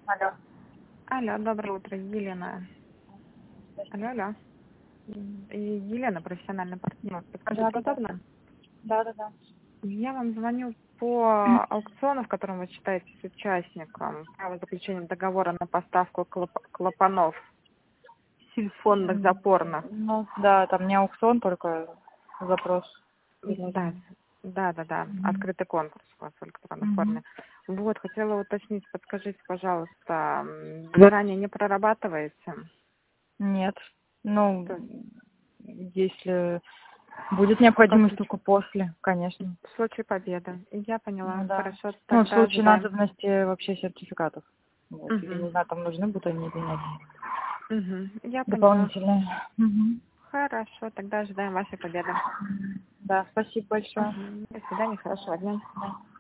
Алло. Алло, доброе утро, Елена. Алло, алло. Елена, профессиональный партнер. Подскажите, Да. удобно? Да. Я вам звоню по аукциону, в котором вы считаетесь участником, право заключения договора на поставку клапанов сильфонных запорных. Ну, да, там не аукцион, только запрос. Да, да. Открытый конкурс у вас в электронной Мгм. форме. Вот, хотела уточнить, подскажите, пожалуйста, заранее не прорабатываете? Нет. Ну, То есть если будет как необходимость только после, конечно. в случае победы. Я Ну поняла. да. Хорошо, Ну, в тогда случае ожидаем. надобности вообще сертификатов. Вот. Я Угу. не знаю, там нужны будут они или нет. Угу. Я поняла. Дополнительные. Мгм. Хорошо, тогда ожидаем вашей победы. Да, спасибо большое. Угу. До свидания, хорошего дня. Да.